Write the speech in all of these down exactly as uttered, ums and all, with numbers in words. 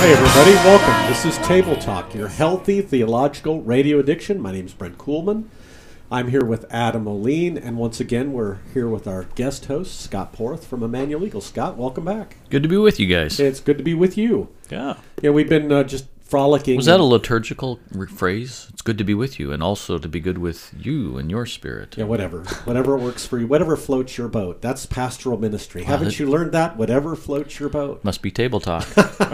Hey everybody, welcome. This is Table Talk, your healthy theological radio addiction. My name is Brent Kuhlman. I'm here with Adam Oline, and once again we're here with our guest host, Scott Porth from Emmanuel Eagle. Scott, welcome back. Good to be with you guys. It's good to be with you. Yeah. Yeah, we've been uh, just frolicking. Was that a liturgical re- phrase? It's good to be with you, and also to be good with you and your spirit. Yeah, whatever. Whatever works for you. Whatever floats your boat. That's pastoral ministry. Wow, Haven't that- you learned that? Whatever floats your boat. Must be table talk.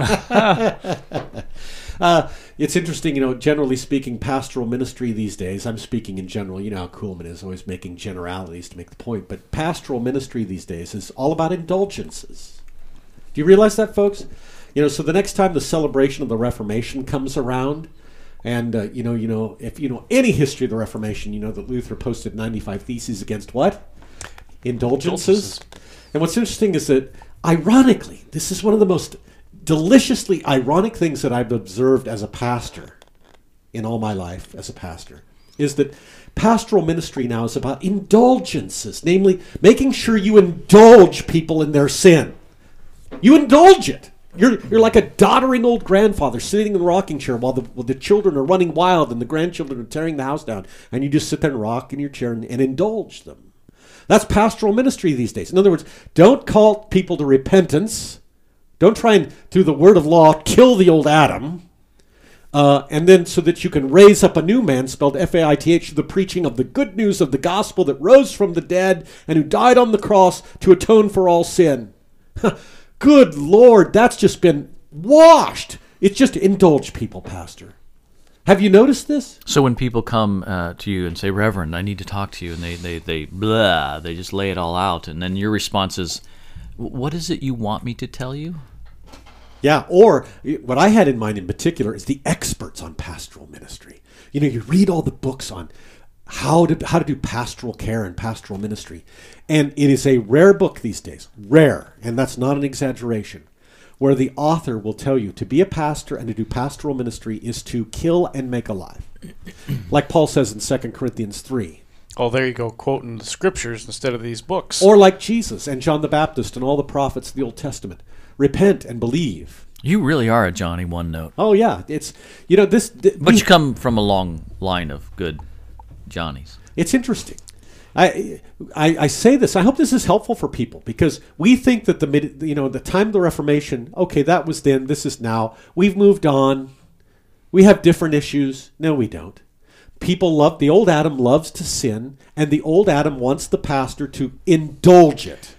Uh, it's interesting, you know, generally speaking, pastoral ministry these days, I'm speaking in general, you know how Kuhlman is always making generalities to make the point, but pastoral ministry these days is all about indulgences. Do you realize that, folks? You know, so the next time the celebration of the Reformation comes around, and, uh, you know, you know, if you know any history of the Reformation, you know that Luther posted ninety-five theses against what? Indulgences. Indulgences. And what's interesting is that, ironically, this is one of the most deliciously ironic things that I've observed as a pastor in all my life as a pastor is that pastoral ministry now is about indulgences, namely making sure you indulge people in their sin. You indulge it. You're you're like a doddering old grandfather sitting in the rocking chair while the while the children are running wild and the grandchildren are tearing the house down, and you just sit there and rock in your chair and, and indulge them. That's pastoral ministry these days. In other words, don't call people to repentance. Don't try and, through the word of law, kill the old Adam, uh, and then so that you can raise up a new man, spelled F A I T H, through the preaching of the good news of the gospel that rose from the dead and who died on the cross to atone for all sin. Good Lord, that's just been washed. It's just to indulge people, Pastor. Have you noticed this? So when people come uh, to you and say, Reverend, I need to talk to you, and they, they, they, blah, they just lay it all out, and then your response is, what is it you want me to tell you? Yeah, or what I had in mind in particular is the experts on pastoral ministry. You know, you read all the books on how to how to do pastoral care and pastoral ministry. And it is a rare book these days, rare, and that's not an exaggeration, where the author will tell you to be a pastor and to do pastoral ministry is to kill and make alive. Like Paul says in Second Corinthians three. Oh, there you go, quoting the scriptures instead of these books. Or like Jesus and John the Baptist and all the prophets of the Old Testament. Repent and believe. You really are a Johnny One Note. Oh, yeah. It's, you know, this... Th- but we, you come from a long line of good Johnnies. It's interesting. I, I I say this. I hope this is helpful for people because we think that the mid, you know, the time of the Reformation, okay, that was then, this is now. We've moved on. We have different issues. No, we don't. People love, the old Adam loves to sin, and the old Adam wants the pastor to indulge it.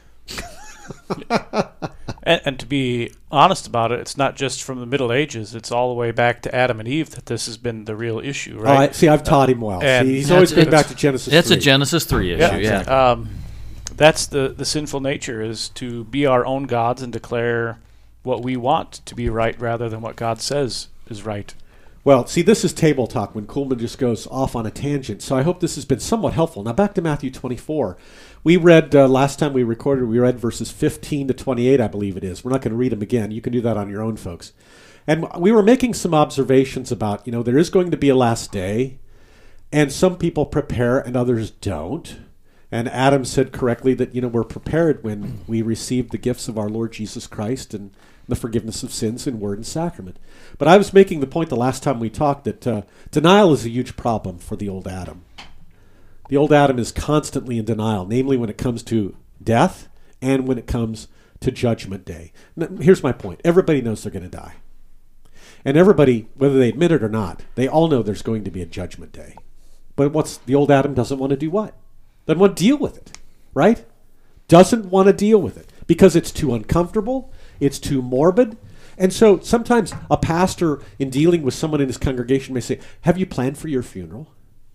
and, and to be honest about it, it's not just from the Middle Ages. It's all the way back to Adam and Eve that this has been the real issue, right? Oh, I, see, I've taught him well. And see, he's always been that's- back to Genesis That's three. a Genesis three issue, Yeah, yeah. exactly. Um, that's the, the sinful nature, is to be our own gods and declare what we want to be right rather than what God says is right. Well, see, this is table talk when Kuhlman just goes off on a tangent. So I hope this has been somewhat helpful. Now back to Matthew twenty-four. We read, uh, last time we recorded, we read verses fifteen to twenty-eight, I believe it is. We're not going to read them again. You can do that on your own, folks. And we were making some observations about, you know, there is going to be a last day, and some people prepare and others don't. And Adam said correctly that, you know, we're prepared when we receive the gifts of our Lord Jesus Christ and the forgiveness of sins in word and sacrament. But I was making the point the last time we talked that uh, denial is a huge problem for the old Adam. The old Adam is constantly in denial, namely when it comes to death and when it comes to Judgment Day. Now, here's my point. Everybody knows they're going to die. And everybody, whether they admit it or not, they all know there's going to be a Judgment Day. But what's the old Adam doesn't want to do what? Doesn't want to deal with it, right? Doesn't want to deal with it because it's too uncomfortable, it's too morbid. And so sometimes a pastor in dealing with someone in his congregation may say, have you planned for your funeral?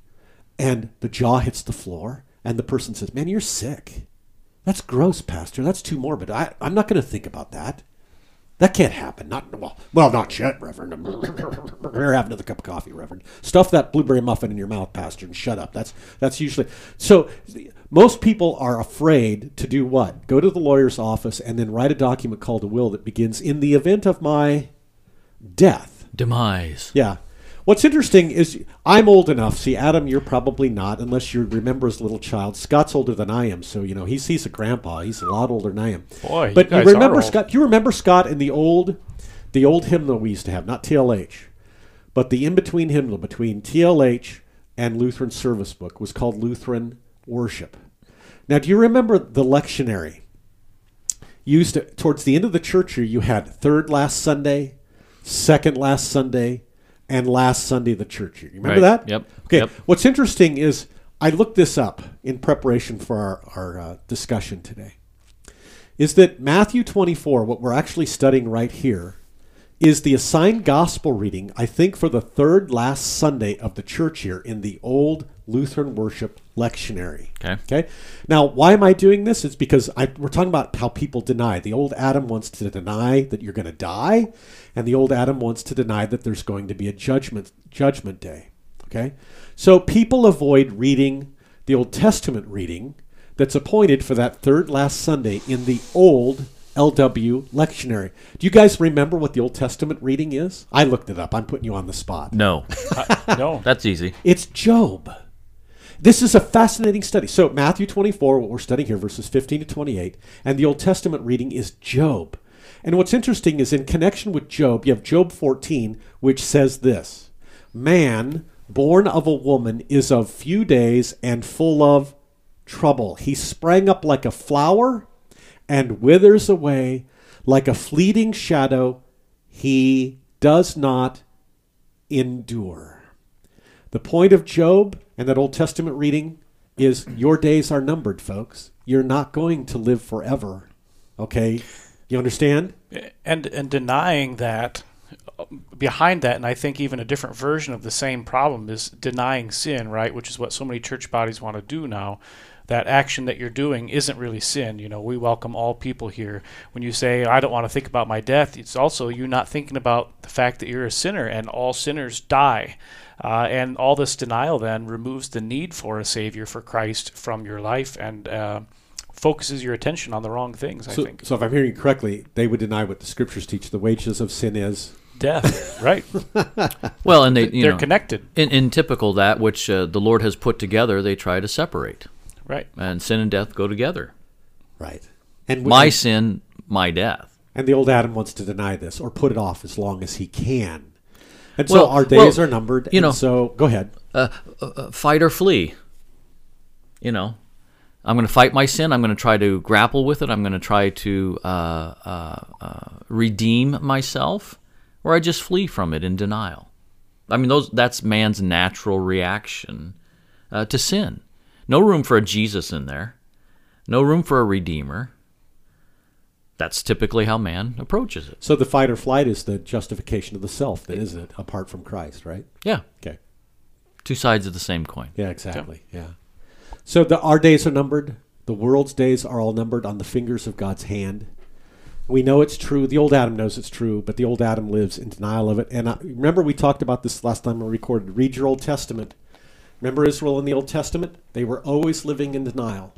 And the jaw hits the floor and the person says, man, you're sick. That's gross, Pastor. That's too morbid. I, I'm not going to think about that. That can't happen. Not well, well, not yet, Reverend. Here, have another cup of coffee, Reverend. Stuff that blueberry muffin in your mouth, Pastor, and shut up. That's that's usually so. Most people are afraid to do what? Go to the lawyer's office and then write a document called a will that begins in the event of my death. Demise. Yeah. What's interesting is I'm old enough. See, Adam, you're probably not, unless you remember as a little child. Scott's older than I am, so you know he's he's a grandpa. He's a lot older than I am. Boy, but you, you guys remember are old. Scott? Do you remember Scott in the old, the old hymnal we used to have, not T L H, but the in-between hymnal between T L H and Lutheran Service Book was called Lutheran Worship. Now, do you remember the lectionary? Used to, towards the end of the church year, you had third last Sunday, second last Sunday, and last Sunday of the church year. You remember Right. that? Yep. Okay. Yep. What's interesting is I looked this up in preparation for our, our uh, discussion today, is that Matthew twenty-four, what we're actually studying right here, is the assigned gospel reading, I think, for the third last Sunday of the church year in the old Lutheran Worship lectionary. Okay. Okay. Now, why am I doing this? It's because I, we're talking about how people deny. The old Adam wants to deny that you're going to die, and the old Adam wants to deny that there's going to be a judgment judgment day. Okay. So people avoid reading the Old Testament reading that's appointed for that third last Sunday in the old L W lectionary. Do you guys remember what the Old Testament reading is? I looked it up. I'm putting you on the spot. No. Uh, no. That's easy. It's Job. This is a fascinating study. So Matthew twenty-four, what we're studying here, verses fifteen to twenty-eight, and the Old Testament reading is Job. And what's interesting is in connection with Job, you have Job fourteen, which says this: man born of a woman is of few days and full of trouble. He sprang up like a flower and withers away like a fleeting shadow. He does not endure. The point of Job and that Old Testament reading is your days are numbered, folks. You're not going to live forever. Okay? You understand? And and denying that, behind that, and I think even a different version of the same problem is denying sin, right? Which is what so many church bodies want to do now. That action that you're doing isn't really sin. You know, we welcome all people here. When you say, I don't want to think about my death, it's also you not thinking about the fact that you're a sinner and all sinners die. Uh, and all this denial then removes the need for a Savior, for Christ, from your life and uh, focuses your attention on the wrong things, I So, think. so if I'm hearing you correctly, they would deny what the scriptures teach. The wages of sin is... Death, right? Well, and they, you They're know, connected, in, in typical that which uh, the Lord has put together, they try to separate. right? And sin and death go together. Right. And we- My sin, my death. And the old Adam wants to deny this or put it off as long as he can. And Well- so our days well, are numbered. you and know- so go ahead. Uh, uh, uh, fight or flee. You know, I'm going to fight my sin. I'm going to try to grapple with it. I'm going to try to uh, uh, uh, redeem myself, or I just flee from it in denial. I mean, those that's man's natural reaction uh, to sin. No room for a Jesus in there. No room for a redeemer. That's typically how man approaches it. So the fight or flight is the justification of the self, then, isn't it? Apart from Christ, right? Yeah, Okay. two sides of the same coin. Yeah, exactly. Yeah. So the, our days are numbered. The world's days are all numbered on the fingers of God's hand. We know it's true. The old Adam knows it's true, but the old Adam lives in denial of it. And I, remember we talked about this last time we recorded. Read your Old Testament. Remember Israel in the Old Testament? They were always living in denial.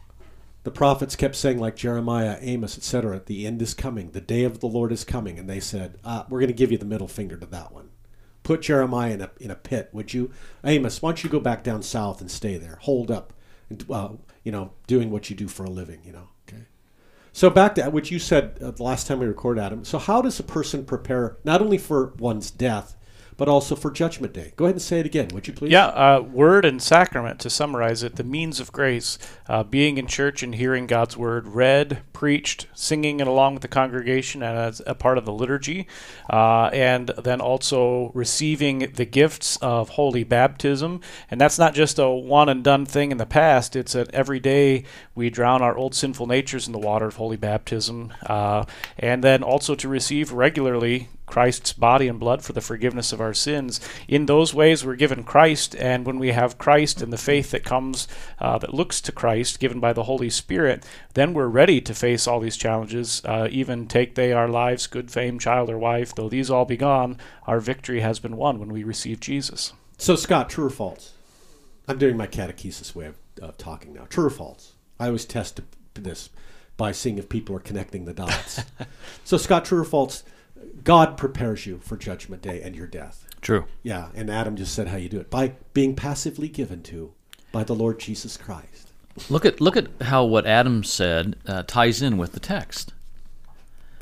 The prophets kept saying, like Jeremiah, Amos, et cetera, the end is coming. The day of the Lord is coming. And they said, ah, we're going to give you the middle finger to that one. Put Jeremiah in a, in a pit, would you? Amos, why don't you go back down south and stay there? Hold up, and, uh, you know, doing what you do for a living, you know. Okay. So back to what you said uh, the last time we recorded, Adam. So how does a person prepare not only for one's death, but also for Judgment Day? Go ahead and say it again, would you please? Yeah, uh, word and sacrament, to summarize it, the means of grace, uh, being in church and hearing God's word read, preached, singing it along with the congregation and as a part of the liturgy, uh, and then also receiving the gifts of holy baptism. And that's not just a one and done thing in the past, it's that every day we drown our old sinful natures in the water of holy baptism, uh, and then also to receive regularly Christ's body and blood for the forgiveness of our sins. In those ways, we're given Christ, and when we have Christ and the faith that comes, uh, that looks to Christ, given by the Holy Spirit, then we're ready to face all these challenges, uh, even take they our lives, good fame, child or wife, though these all be gone, our victory has been won when we receive Jesus. So, Scott, true or false? I'm doing my catechesis way of uh, talking now. True or false? I always test this by seeing if people are connecting the dots. So, Scott, true or false? God prepares you for Judgment Day and your death. True. Yeah, and Adam just said how you do it. By being passively given to by the Lord Jesus Christ. Look at look at how what Adam said uh, ties in with the text.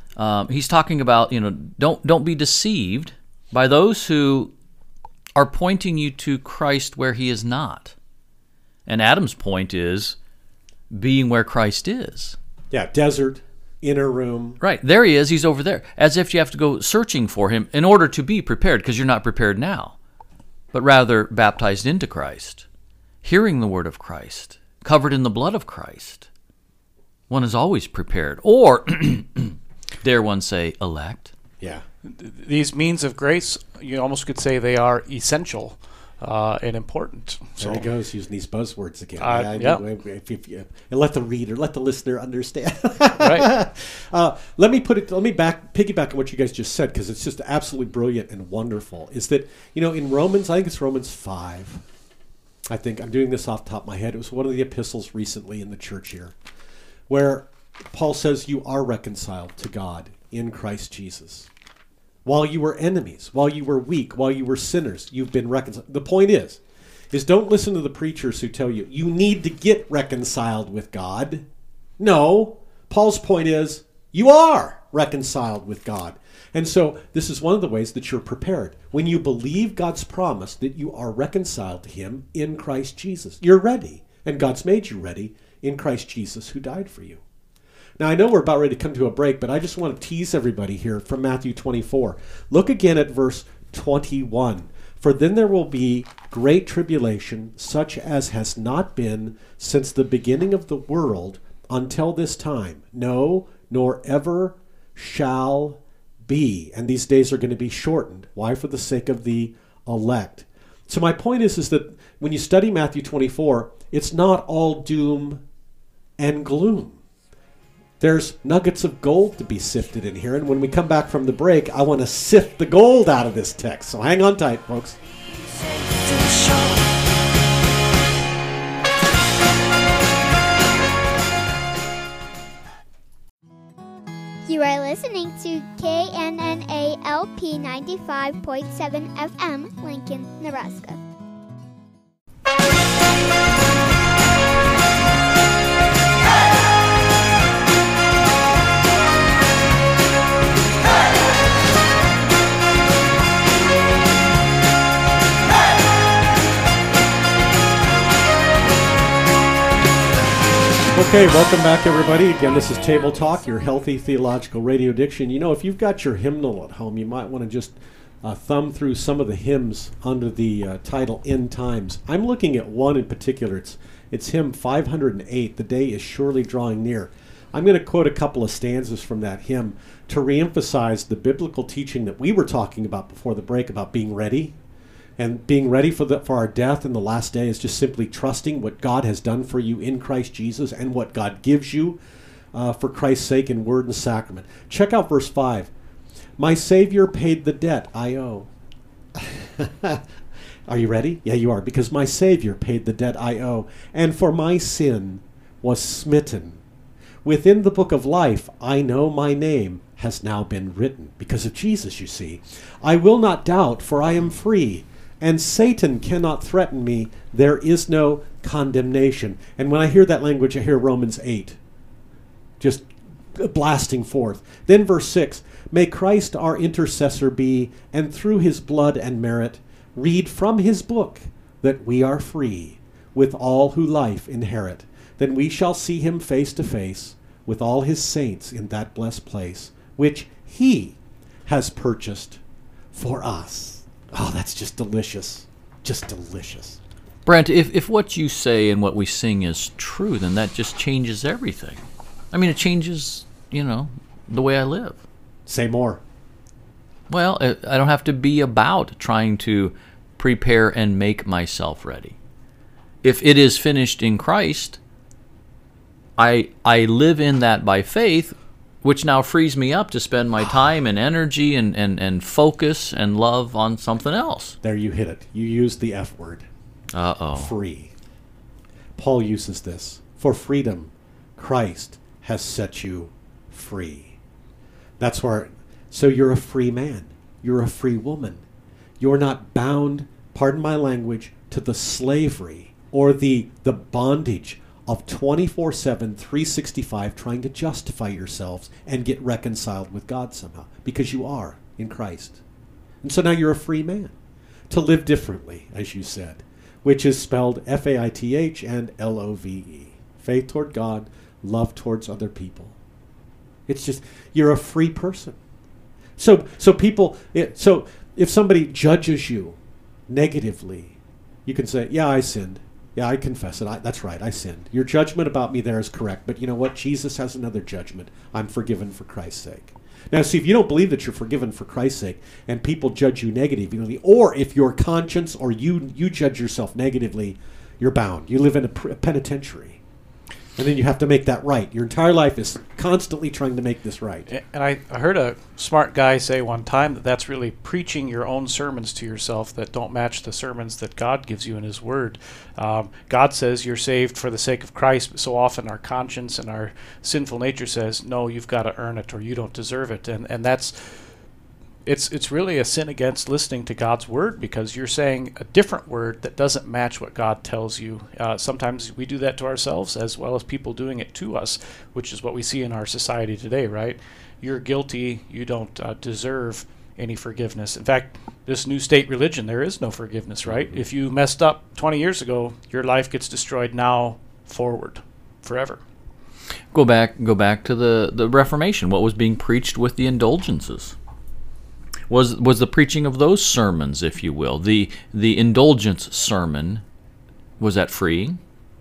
Um, he's talking about, you know, don't don't be deceived by those who are pointing you to Christ where he is not. And Adam's point is being where Christ is. Yeah, desert, inner room. Right, there he is, he's over there. As if you have to go searching for him in order to be prepared, because you're not prepared now, but rather baptized into Christ, hearing the word of Christ, covered in the blood of Christ. One is always prepared. Or, dare one say, elect. Yeah. These means of grace, you almost could say they are essential uh, and important. So, there he goes, using these buzzwords again. Uh, yeah, yeah. If, if, if, if, and let the reader, let the listener understand. Right. Uh, let me put it. Let me back piggyback on what you guys just said, because it's just absolutely brilliant and wonderful. Is that, you know, in Romans, I think it's Romans five. I think I'm doing this off the top of my head. It was one of the epistles recently in the church here, where Paul says you are reconciled to God in Christ Jesus. While you were enemies, while you were weak, while you were sinners, you've been reconciled. The point is, is don't listen to the preachers who tell you, you need to get reconciled with God. No. Paul's point is, you are reconciled with God. And so this is one of the ways that you're prepared. When you believe God's promise that you are reconciled to him in Christ Jesus, you're ready. And God's made you ready in Christ Jesus who died for you. Now, I know we're about ready to come to a break, but I just want to tease everybody here from Matthew twenty-four. Look again at verse twenty-one. For then there will be great tribulation, such as has not been since the beginning of the world until this time. No, nor ever shall be. And these days are going to be shortened. Why? For the sake of the elect. So my point is, is that when you study Matthew twenty-four, it's not all doom and gloom. There's nuggets of gold to be sifted in here. And when we come back from the break, I want to sift the gold out of this text. So hang on tight, folks. You are listening to K N N A L P ninety-five point seven F M, Lincoln, Nebraska. Okay, welcome back, everybody. Again, this is Table Talk, your healthy theological radio diction. You know, if you've got your hymnal at home, you might want to just uh, thumb through some of the hymns under the uh, title End Times. I'm looking at one in particular. It's it's hymn five hundred eight, The Day is Surely Drawing Near. I'm going to quote a couple of stanzas from that hymn to reemphasize the biblical teaching that we were talking about before the break about being ready. And being ready for the, for our death in the last day is just simply trusting what God has done for you in Christ Jesus and what God gives you uh, for Christ's sake in word and sacrament. Check out verse five. My Savior paid the debt I owe. Are you ready? Yeah, you are. Because my Savior paid the debt I owe, and for my sin was smitten. Within the book of life, I know my name has now been written. Because of Jesus, you see. I will not doubt, for I am free. And Satan cannot threaten me. There is no condemnation. And when I hear that language, I hear Romans eight. Just blasting forth. Then verse six. May Christ our intercessor be, and through his blood and merit, read from his book that we are free, with all who life inherit. Then we shall see him face to face, with all his saints in that blessed place, which he has purchased for us. Oh, that's just delicious. Just delicious. Brent, if, if what you say and what we sing is true, then that just changes everything. I mean, it changes, you know, the way I live. Say more. Well, I don't have to be about trying to prepare and make myself ready. If it is finished in Christ, I I live in that by faith, which now frees me up to spend my time and energy and, and, and focus and love on something else. There you hit it. You used the F word. Uh-oh. Free. Paul uses this. For freedom, Christ has set you free. That's where, so you're a free man. You're a free woman. You're not bound, pardon my language, to the slavery or the, the bondage of twenty-four seven, three sixty-five trying to justify yourselves and get reconciled with God somehow, because you are in Christ. And so now you're a free man to live differently, as you said, which is spelled F A I T H and L O V E. Faith toward God, love towards other people. It's just, you're a free person. So so people, it, so if somebody judges you negatively, you can say, yeah, I sinned. Yeah, I confess it. I, that's right, I sinned. Your judgment about me there is correct. But you know what? Jesus has another judgment. I'm forgiven for Christ's sake. Now, see, if you don't believe that you're forgiven for Christ's sake and people judge you negatively, or if your conscience or you you judge yourself negatively, you're bound. You live in a, pr- a penitentiary. And then you have to make that right. Your entire life is constantly trying to make this right. And I, I heard a smart guy say one time that that's really preaching your own sermons to yourself that don't match the sermons that God gives you in His Word. Um, God says you're saved for the sake of Christ, but so often our conscience and our sinful nature says, no, you've got to earn it or you don't deserve it. And and that's it's it's really a sin against listening to God's Word, because you're saying a different word that doesn't match what God tells you. Uh, sometimes we do that to ourselves as well as people doing it to us, which is what we see in our society today, right? You're guilty. You don't uh, deserve any forgiveness. In fact, this new state religion, there is no forgiveness, right? Mm-hmm. If you messed up twenty years ago, your life gets destroyed now forward forever. Go back, go back to the, the Reformation. What was being preached with the indulgences? Was was the preaching of those sermons, if you will, the the indulgence sermon, was that free?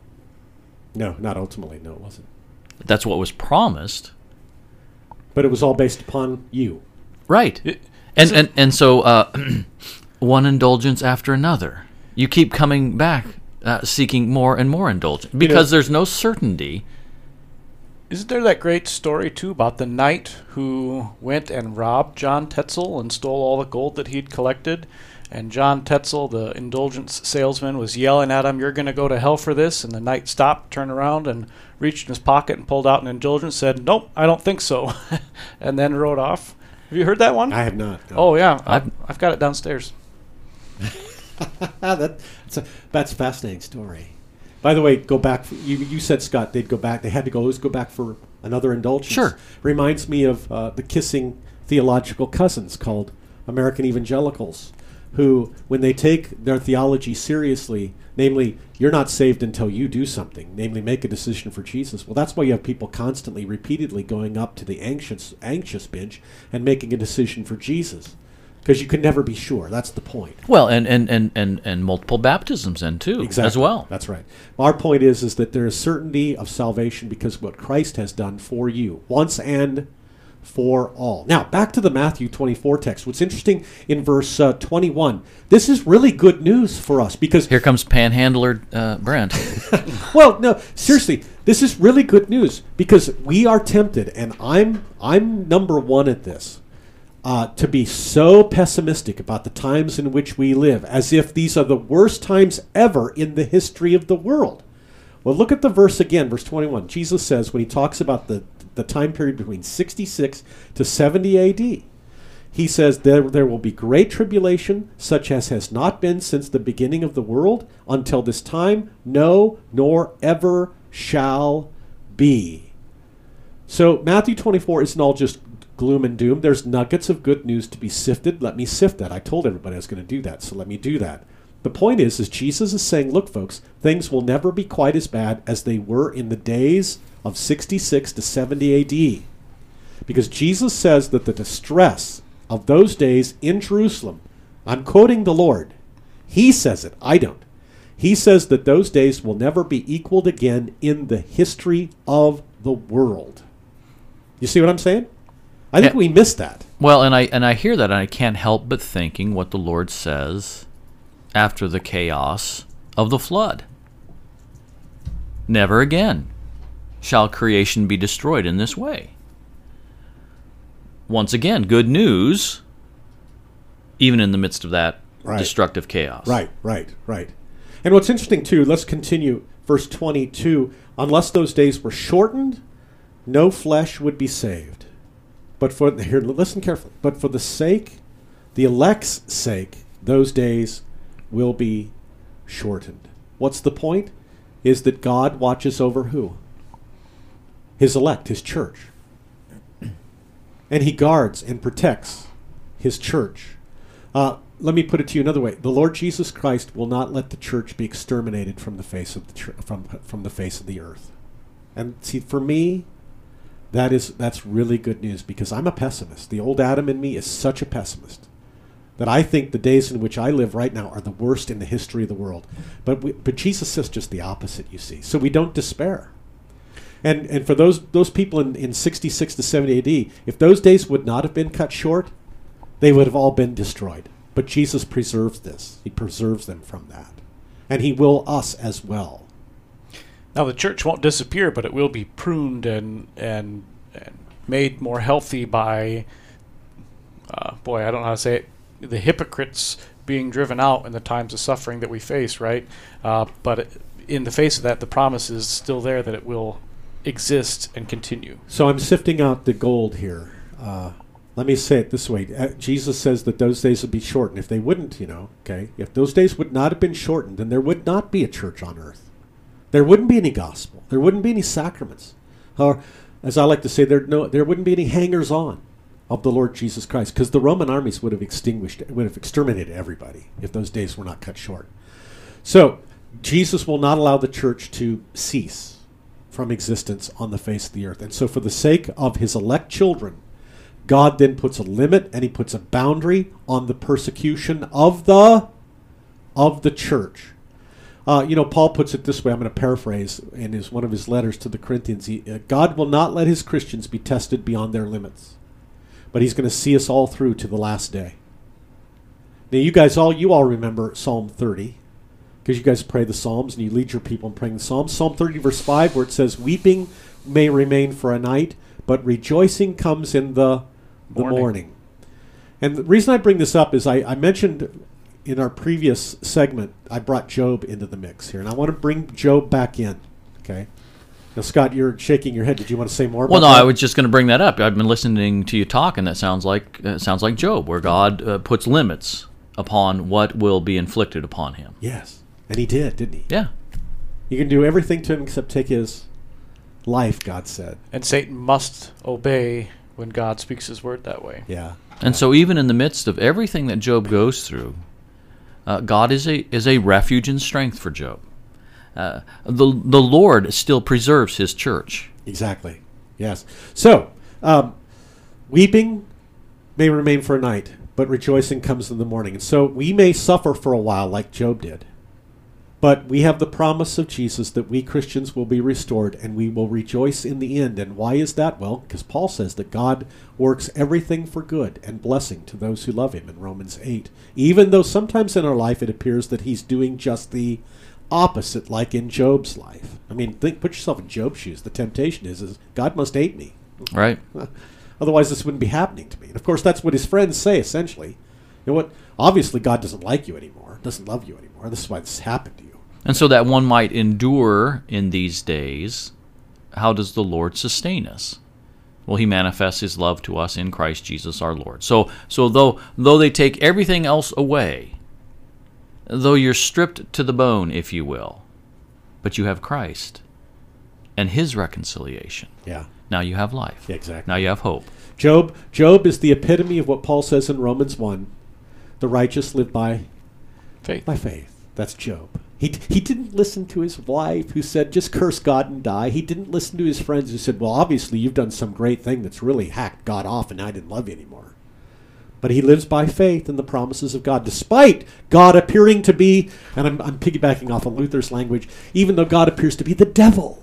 No, not ultimately. No, it wasn't. That's what was promised. But it was all based upon you. Right. It, and, and and so uh, one indulgence after another. You keep coming back, uh, seeking more and more indulgence, because you know, there's no certainty. Isn't there that great story, too, about the knight who went and robbed John Tetzel and stole all the gold that he'd collected? And John Tetzel, the indulgence salesman, was yelling at him, "You're going to go to hell for this." And the knight stopped, turned around, and reached in his pocket and pulled out an indulgence, said, "Nope, I don't think so," and then rode off. Have you heard that one? I have not. No. Oh, yeah. I've, I've got it downstairs. that, that's, a, that's a fascinating story. By the way, go back. For, you, you said, Scott, they'd go back. They had to go, always go back for another indulgence. Sure. Reminds me of uh, the kissing theological cousins called American evangelicals, who, when they take their theology seriously, namely, you're not saved until you do something, namely, make a decision for Jesus. Well, that's why you have people constantly, repeatedly going up to the anxious, anxious bench and making a decision for Jesus. Because you can never be sure. That's the point. Well, and, and, and, and, and multiple baptisms then, too, exactly. as well. That's right. Our point is, is that there is certainty of salvation because of what Christ has done for you, once and for all. Now, back to the Matthew twenty-four text. What's interesting in verse uh, twenty-one, this is really good news for us because... Here comes Panhandler uh, Brent. Well, no, seriously, this is really good news because we are tempted, and I'm I'm number one at this, Uh, to be so pessimistic about the times in which we live, as if these are the worst times ever in the history of the world. Well, look at the verse again, verse twenty-one. Jesus says, when he talks about the, the time period between sixty-six to seventy A D, he says, there, there will be great tribulation, such as has not been since the beginning of the world, until this time, no, nor ever shall be. So Matthew twenty-four isn't all just gloom and doom. There's nuggets of good news to be sifted. Let me sift that. I told everybody I was going to do that, so let me do that. The point is, is Jesus is saying, look, folks, things will never be quite as bad as they were in the days of sixty-six to seventy A D. Because Jesus says that the distress of those days in Jerusalem, I'm quoting the Lord. He says it. I don't. He says that those days will never be equaled again in the history of the world. You see what I'm saying? I think yeah. we missed that. Well, and I and I hear that, and I can't help but thinking what the Lord says after the chaos of the flood. Never again shall creation be destroyed in this way. Once again, good news, even in the midst of that right. destructive chaos. Right, right, right. And what's interesting, too, let's continue, verse twenty-two. Unless those days were shortened, no flesh would be saved. But for, here, listen carefully, but for the sake, the elect's sake, those days will be shortened. What's the point? is that God watches over who? His elect, his church. And he guards and protects his church. Uh, let me put it to you another way. The Lord Jesus Christ will not let the church be exterminated from the face of the tr- from from the face of the earth. And see, for me, that is that's really good news, because I'm a pessimist. The old Adam in me is such a pessimist that I think the days in which I live right now are the worst in the history of the world. But we, but Jesus says just the opposite, you see. So we don't despair. And and for those those people in, in sixty-six to seventy A D, if those days would not have been cut short, they would have all been destroyed. But Jesus preserves this. He preserves them from that. And he will us as well. Now the church won't disappear, but it will be pruned and and, and made more healthy by, uh, boy, I don't know how to say it, the hypocrites being driven out in the times of suffering that we face, right? Uh, but it, in the face of that, the promise is still there that it will exist and continue. So I'm sifting out the gold here. Uh, let me say it this way. Uh, Jesus says that those days would be shortened. If they wouldn't, you know, okay, if those days would not have been shortened, then there would not be a church on earth. There wouldn't be any gospel. There wouldn't be any sacraments. Or, as I like to say, there no, there wouldn't be any hangers-on of the Lord Jesus Christ, because the Roman armies would have extinguished, would have exterminated everybody if those days were not cut short. So Jesus will not allow the church to cease from existence on the face of the earth. And so for the sake of his elect children, God then puts a limit and he puts a boundary on the persecution of the of the church. Uh, you know, Paul puts it this way, I'm going to paraphrase in his, one of his letters to the Corinthians. He, uh, God will not let his Christians be tested beyond their limits, but he's going to see us all through to the last day. Now, you guys all, you all remember Psalm thirty, because you guys pray the Psalms and you lead your people in praying the Psalms. Psalm thirty, verse five, where it says, weeping may remain for a night, but rejoicing comes in the, the morning. morning. And the reason I bring this up is I, I mentioned in our previous segment, I brought Job into the mix here, and I want to bring Job back in, okay? Now, Scott, you're shaking your head. Did you want to say more about Well, no, that? I was just going to bring that up. I've been listening to you talk, and that sounds like uh, sounds like Job, where God uh, puts limits upon what will be inflicted upon him. Yes, and he did, didn't he? Yeah. You can do everything to him except take his life, God said. And Satan must obey when God speaks his word that way. Yeah. And so even in the midst of everything that Job goes through, uh, God is a is a refuge and strength for Job. Uh, the the Lord still preserves his church. Exactly. Yes. So, um, weeping may remain for a night, but rejoicing comes in the morning. And so we may suffer for a while like Job did, but we have the promise of Jesus that we Christians will be restored and we will rejoice in the end. And why is that? Well, because Paul says that God works everything for good and blessing to those who love him in Romans eight, even though sometimes in our life it appears that he's doing just the opposite, like in Job's life. I mean, think, put yourself in Job's shoes. The temptation is, is God must hate me. Right. Otherwise, this wouldn't be happening to me. And of course, that's what his friends say, essentially. You know what? Obviously, God doesn't like you anymore, doesn't love you anymore. This is why this happened to you. And so that one might endure in these days, how does the Lord sustain us? Well, he manifests his love to us in Christ Jesus our Lord. So so though though they take everything else away, though you're stripped to the bone, if you will, but you have Christ and his reconciliation. Yeah. Now you have life. Yeah, exactly. Now you have hope. Job, Job is the epitome of what Paul says in Romans one. The righteous live by Faith. by faith. That's Job. He he didn't listen to his wife who said, just curse God and die. He didn't listen to his friends who said, well, obviously you've done some great thing that's really hacked God off and I didn't love you anymore. But he lives by faith in the promises of God, despite God appearing to be, and I'm, I'm piggybacking off of Luther's language, even though God appears to be the devil.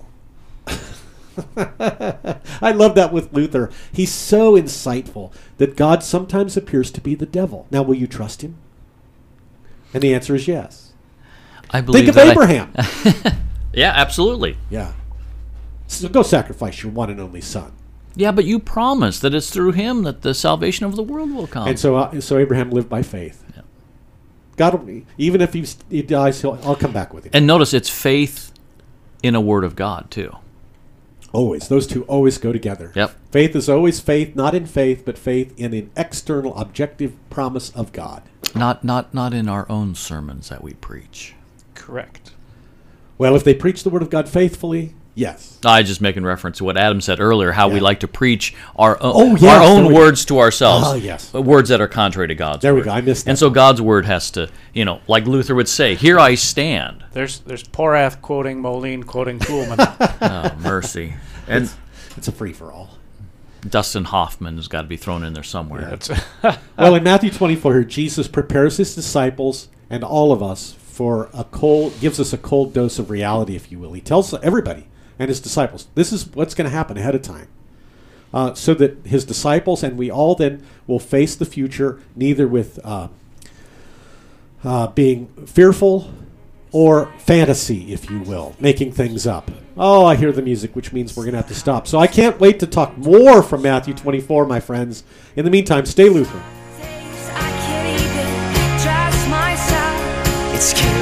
I love that with Luther. He's so insightful that God sometimes appears to be the devil. Now, will you trust him? And the answer is yes. I believe Think of that Abraham. I, yeah, absolutely. Yeah. So go sacrifice your one and only son. Yeah, but you promised that it's through him that the salvation of the world will come. And so, uh, so Abraham lived by faith. Yeah. God, will, even if he's, he dies, he'll, I'll come back with him. And notice it's faith in a word of God too. Always. Those two always go together. Yep. Faith is always faith, not in faith, but faith in an external, objective promise of God. Not not not in our own sermons that we preach. Correct. Well, if they preach the word of God faithfully, yes. I just making reference to what Adam said earlier, how we Yeah. like to preach our own, Oh, yes, our there own we go. words to ourselves. Ah, yes. Words that are contrary to God's There we word. go. I missed that. And so God's word has to, you know, like Luther would say, here I stand. There's there's Porath quoting Moline quoting Kuhlman. Oh, mercy. And It's a free-for-all. Dustin Hoffman has got to be thrown in there somewhere. That's Well, in Matthew twenty-four here, Jesus prepares his disciples and all of us for a cold, gives us a cold dose of reality, if you will. He tells everybody and his disciples, this is what's going to happen ahead of time. Uh, so that his disciples and we all then will face the future neither with uh, uh, being fearful or fantasy, if you will, making things up. Oh, I hear the music, which means we're going to have to stop. So I can't wait to talk more from Matthew twenty-four, my friends. In the meantime, stay Lutheran. I can't even trust myself. It's killing